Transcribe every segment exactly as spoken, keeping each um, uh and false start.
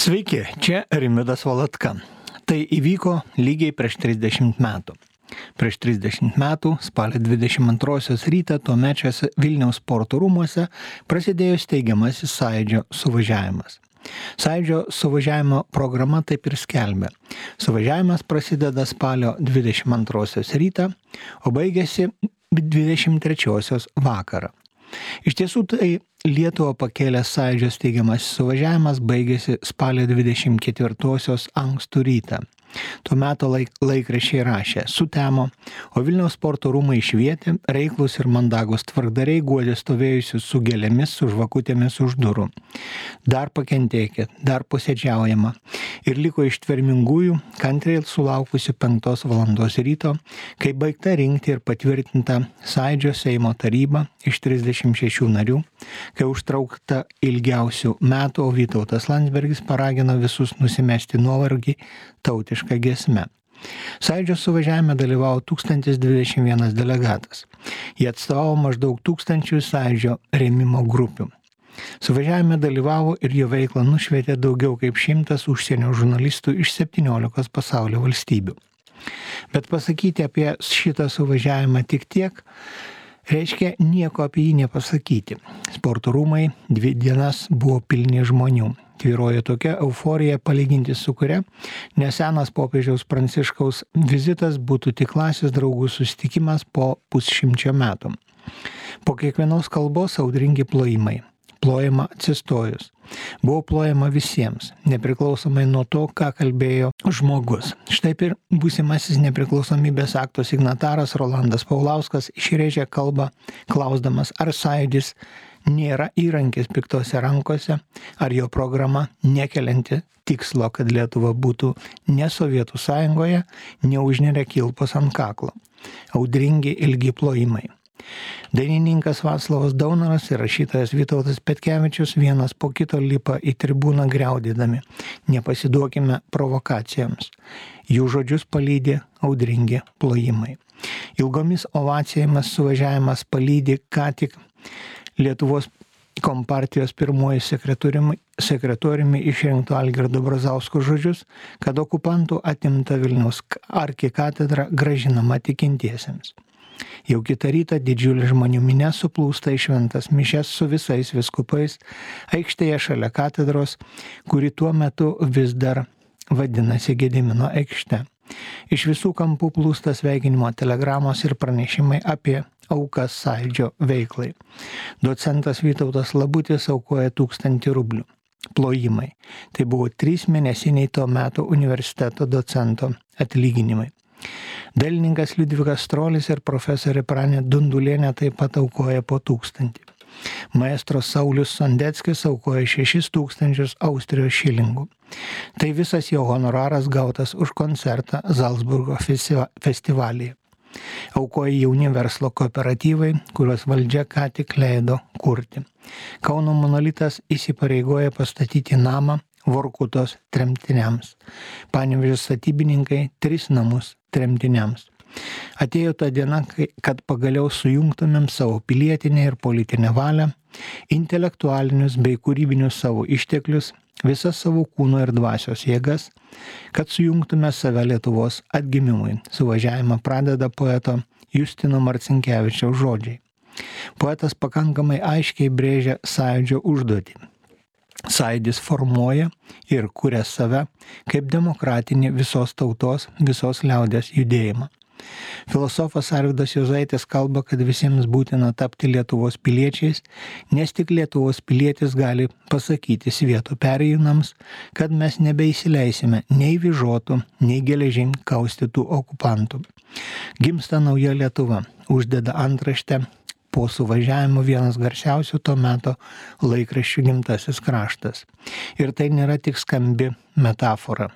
Sveiki, čia Rimvydas Valatka. Tai įvyko lygiai prieš trisdešimt metų. Prieš trisdešimt metų, spalio dvidešimt antrosios rytą, tuomečiuose Vilniaus sporto rūmuose prasidėjo steigiamasis Sąjūdžio suvažiavimas. Sąjūdžio suvažiavimo programa taip ir skelbė. Suvažiavimas prasideda spalio dvidešimt antrosios rytą, o baigėsi dvidešimt trečiosios vakarą. Iš tiesų tai Lietuvą pakėlęs Sąjūdžio steigiamasis suvažiavimas baigėsi spalio dvidešimt ketvirtosios ankstų rytą. Tuo metu laik, laikraščiai rašė, sutemo, o Vilniaus sporto rūmai švietė, reiklus ir mandagus tvarkdariai guodė stovėjusius su gėlėmis, su žvakutėmis už durų. Dar pakentėkit, dar posėdžiaujama. Ir liko ištvermingųjų, kantriai sulaukusių penktos valandos ryto, kai baigta rinkti ir patvirtinta Sąjūdžio Seimo taryba iš trisdešimt šešių narių, kai užtraukta ilgiausių metų, o Vytautas Landsbergis paragino visus nusimesti nuovargį tautišką giesmę. Sąjūdžio suvažiavime dalyvavo tūkstantis dvidešimt vienas delegatas. Jie atstovavo maždaug tūkstančių Sąjūdžio rėmimo grupių. Suvažiavime dalyvavo ir jo veiklą nušvietė daugiau kaip šimtas užsienio žurnalistų iš septyniolikos pasaulio valstybių. Bet pasakyti apie šitą suvažiavimą tik tiek, reiškia nieko apie jį nepasakyti. Sporto rūmai dvi dienas buvo pilni žmonių. Tvyrojo tokia euforija palyginti su kuria nesenas popiežiaus Pranciškaus vizitas būtų tik klasės draugų susitikimas po pusšimčio metų. Po kiekvienos kalbos audringi plojimai. Plojama atsistojus. Buvo plojama visiems, nepriklausomai nuo to, ką kalbėjo žmogus. Štai ir būsimasis nepriklausomybės akto signataras Rolandas Paulauskas išrėžė kalbą, klausdamas, ar Sąjūdis nėra įrankis piktose rankose, ar jo programa nekelianti tikslo, kad Lietuva būtų ne Sovietų sąjungoje, neužneria kilpos ant kaklo. Audringi ilgi plojimai. Dainininkas Vaclovas Daunoras ir rašytojas Vytautas Petkevičius vienas po kito lipa į tribūną griaudydami. Nepasiduokime provokacijoms. Jų žodžius palydė audringi plojimai. Ilgomis ovacijomis suvažiavimas palydė ką tik Lietuvos kompartijos pirmuoju sekretoriumi, sekretoriumi išrinkto Algirdo Brazausko žodžius, kad okupantų atimta Vilniaus arkikatedra grąžinama tikintiesiems. Jau kitą rytą didžiulė žmonių minia suplūsta į šventas mišias su visais vyskupais aikštėje šalia katedros, kuri tuo metu vis dar vadinasi Gedimino aikšte. Iš visų kampų plūsta sveikinimo telegramos ir pranešimai apie aukas Sąjūdžio veiklai. Docentas Vytautas Labutis aukoja tūkstantį rublių. Plojimai. Tai buvo trys mėnesiniai to meto universiteto docento atlyginimai. Dailininkas Liudvikas Strolis ir profesorė Pranė Dundulienė taip pat aukoja po tūkstantį. Maestro Saulius Sondeckis aukoja šešis tūkstančius Austrijos šilingų. Tai visas jo honoraras gautas už koncertą Zalcburgo festivalyje. Aukoja jauni verslo kooperatyvai, kuriuos valdžia ką tik leido kurti. Kauno monolitas įsipareigoja pastatyti namą Vorkutos tremtiniams. Panevėžio statybininkai tris namus tremtiniams. Atėjo ta diena, kad pagaliau sujungtumėm savo pilietinę ir politinę valią, intelektualinius bei kūrybinius savo išteklius, visas savo kūno ir dvasios jėgas, kad sujungtume save Lietuvos atgimimui. Suvažiavimą pradeda poeto Justino Marcinkevičiaus žodžiai. Poetas pakankamai aiškiai brėžia Sąjūdžio užduotį. Sąjūdis formuoja ir kuria save kaip demokratinį visos tautos, visos liaudės judėjimą. Filosofas Arvydas Juozaitis kalba, kad visiems būtina tapti Lietuvos piliečiais, nes tik Lietuvos pilietis gali pasakyti svieto perėjūnams, kad mes nebeįsileisime nei vyžotų, nei geležin kaustytų okupantų. Gimsta nauja Lietuva, uždeda antraštę po suvažiavimo vienas garsiausių to meto laikraščių Gimtasis kraštas. Ir tai nėra tik skambi metafora.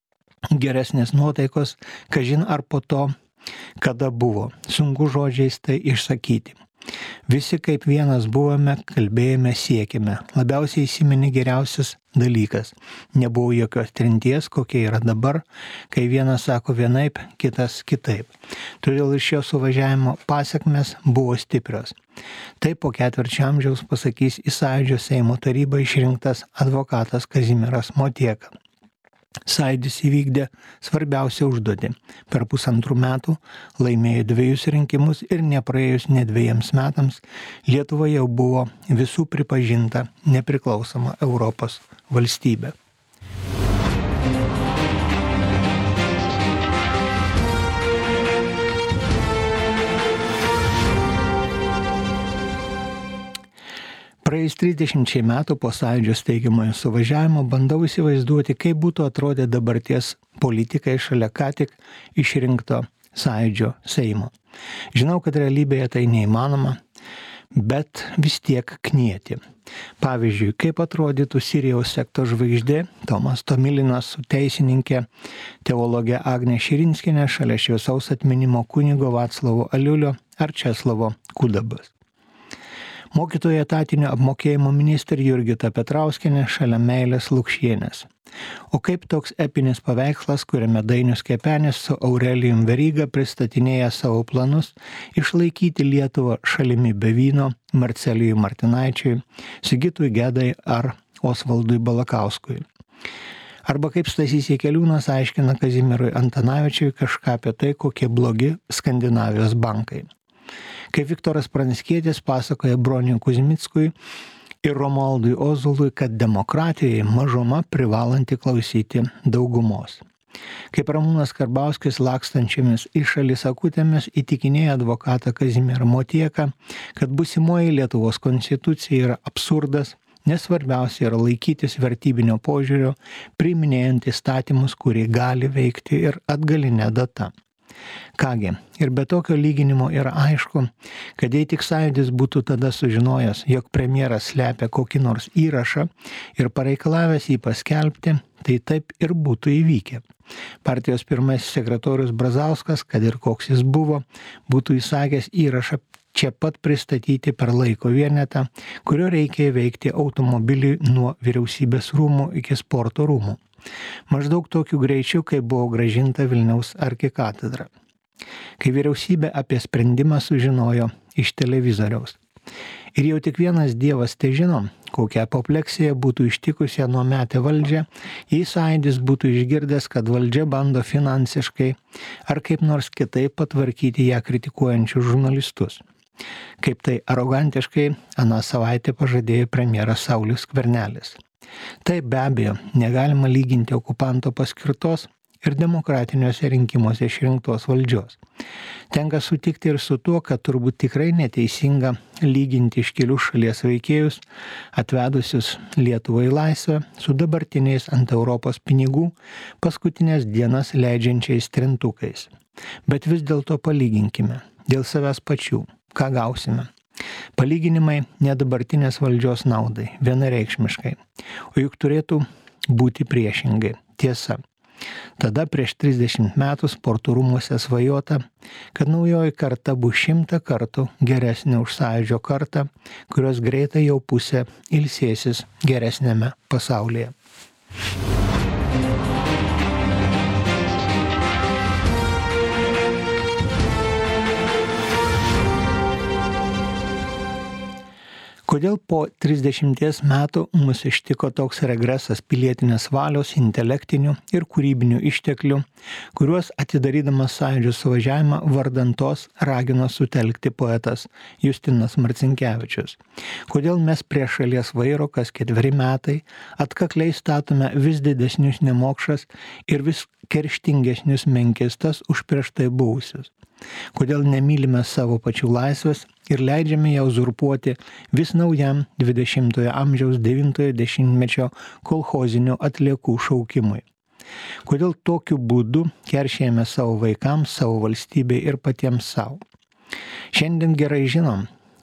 Geresnės nuotaikos, kažin ar po to, kada buvo, sunku žodžiais tai išsakyti. Visi kaip vienas buvome, kalbėjome, siekime. Labiausiai įsiminė geriausias dalykas. Nebuvo jokios trinties, kokia yra dabar, kai vienas sako vienaip, kitas kitaip. Todėl ir šio suvažiavimo pasiekmes buvo stiprios. Tai po ketvirčio amžiaus pasakys į Sąjūdžio Seimo tarybą išrinktas advokatas Kazimieras Motieka. Sąjūdis įvykdė svarbiausią užduotį. Per pusantrų metų laimėjo dviejus rinkimus ir nepraėjus ne dviejams metams Lietuva jau buvo visų pripažinta nepriklausoma Europos valstybė. Praėjus trisdešimčiai metų po Sąjūdžio steigiamojo suvažiavimo bandau įsivaizduoti, kaip būtų atrodę dabarties politikai šalia ką tik išrinkto Sąjūdžio Seimo. Žinau, kad realybėje tai neįmanoma, bet vis tiek knieti. Pavyzdžiui, kaip atrodytų Sirijaus sekto žvaigždė Tomas Tomilinas su teisininkė teologė Agnė Širinskienė šalia šviesaus atminimo kunigo Vaclovo Aliulio ar Česlovo Kudabos. Mokytojų etatinio apmokėjimo ministrė Jurgita Petrauskienė šalia Meilės Lukšienės. O kaip toks epinis paveikslas, kuriame Dainius Kepenis su Aurelijum Veryga pristatinėja savo planus išlaikyti Lietuvą šalimi be vyno Marcelijui Martinaičiui, Sigitui Gedai ar Osvaldui Balakauskui. Arba kaip Stasys Jakeliūnas aiškina Kazimierui Antanavičiui kažką apie tai, kokie blogi Skandinavijos bankai. Kaip Viktoras Pranckietis pasakoja Broniui Kuzmickui ir Romualdui Ozolui, kad demokratijoje mažuma privalanti klausyti daugumos. Kaip Ramūnas Karbauskis lakstančiamis iš šalis akutėmis įtikinėja advokatą Kazimierą Motieką, kad būsimoji Lietuvos konstitucija yra absurdas, nes svarbiausia yra laikytis vertybinio požiūrio, priiminėjant įstatymus, kurie gali veikti ir atgalinė data. Kągi, ir be tokio lyginimo yra aišku, kad jei tik Sąjūdis būtų tada sužinojęs, jog premjeras slepia kokį nors įrašą ir pareikalavęs jį paskelbti, tai taip ir būtų įvykę. Partijos pirmasis sekretorius Brazauskas, kad ir koks jis buvo, būtų įsakęs įrašą čia pat pristatyti per laiko vienetą, kurio reikia įveikti automobilį nuo vyriausybės rūmų iki sporto rūmų. Maždaug tokiu greičiu, kai buvo grąžinta Vilniaus arkikatedra. Kai vyriausybė apie sprendimą sužinojo iš televizoriaus. Ir jau tik vienas Dievas te žino, kokia apopleksija būtų ištikusi anuometę valdžią, jei Sąjūdis būtų išgirdęs, kad valdžia bando finansiškai ar kaip nors kitaip patvarkyti ją kritikuojančius žurnalistus. Kaip tai arogantiškai aną savaitę pažadėjo premjeras Saulius Skvernelis. Tai be abejo negalima lyginti okupanto paskirtos ir demokratiniuose rinkimuose išrinktos valdžios. Tenka sutikti ir su tuo, kad turbūt tikrai neteisinga lyginti iškilius šalies veikėjus, atvedusius Lietuvą į laisvę, su dabartiniais ant Europos pinigų paskutinės dienas leidžiančiais trintukais. Bet vis dėlto palyginkime dėl savęs pačių, ką gausime. Palyginimai nedabartinės valdžios naudai, vienareikšmiškai, o juk turėtų būti priešingai. Tiesa. Tada prieš trisdešimt metų sporto rūmuose svajota, kad naujoji karta bus šimtą kartų geresnė už Sąjūdžio kartą, kurios greitai jau pusė ilsėsis geresnėme pasaulyje. Kodėl po trisdešimties metų mus ištiko toks regresas pilietinės valios, intelektinių ir kūrybinių išteklių, kuriuos atidarydamas Sąjūdžio suvažiavimą vardan tos ragino sutelkti poetas Justinas Marcinkevičius? Kodėl mes prie šalies vairo kas ketveri metai atkakliai statome vis didesnius nemokšas ir vis kerštingesnius menkistas už prieš tai buvusius? Kodėl nemylime savo pačių laisvės ir leidžiame ją uzurpuoti vis naujam dvidešimtojo amžiaus devintojo dešimtmečio kolchozinių atliekų šaukimui? Kodėl tokiu būdu keršėjame savo vaikams, savo valstybei ir patiems savo? Šiandien gerai žinom,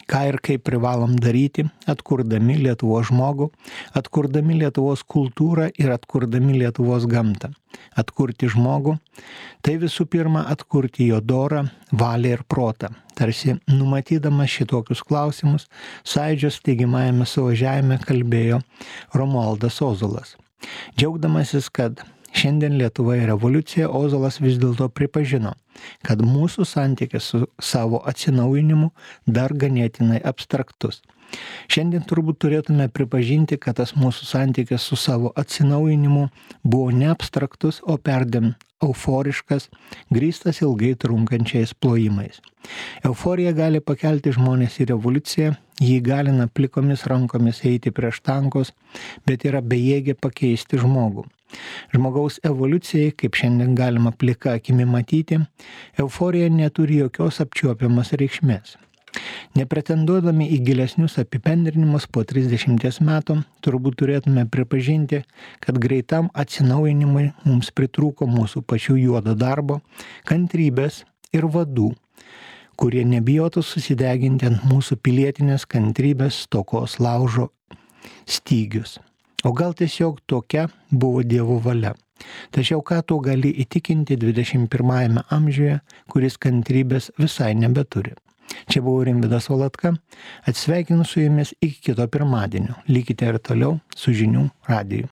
ką ir kaip privalom daryti, atkurdami Lietuvos žmogų, atkurdami Lietuvos kultūrą ir atkurdami Lietuvos gamtą. Atkurti žmogų – tai visų pirma atkurti jo dorą, valią ir protą. Tarsi numatydamas šitokius klausimus, Sąjūdžio steigiamajame suvažiavime kalbėjo Romualdas Ozolas. Džiaugdamasis, kad šiandien Lietuvoje revoliucija, Ozolas vis dėlto pripažino, kad mūsų santykis su savo atsinaujinimu dar ganėtinai abstraktus. Šiandien turbūt turėtume pripažinti, kad tas mūsų santykis su savo atsinaujinimu buvo ne abstraktus, o perdėm euforiškas, grįstas ilgai trunkančiais plojimais. Euforija gali pakelti žmonės į revoliuciją, jį galina plikomis rankomis eiti prieš tankus, bet yra bejėgė pakeisti žmogų. Žmogaus evoliucijai, kaip šiandien galima plika akimi matyti, euforija neturi jokios apčiuopiamos reikšmės. Nepretenduodami į gilesnius apibendrinimus po trisdešimties metų, turbūt turėtume pripažinti, kad greitam atsinaujinimui mums pritrūko mūsų pačių juodo darbo, kantrybės ir vadų, kurie nebijotų susideginti ant mūsų pilietinės kantrybės stokos laužo stygius. O gal tiesiog tokia buvo Dievo valia. Tačiau ką tu gali įtikinti dvidešimt pirmajame amžiuje, kuris kantrybės visai nebeturi. Čia buvo Rimvydas Valatka, atsisveikinu su jumis iki kito pirmadienio. Likite ir toliau su Žinių radiju.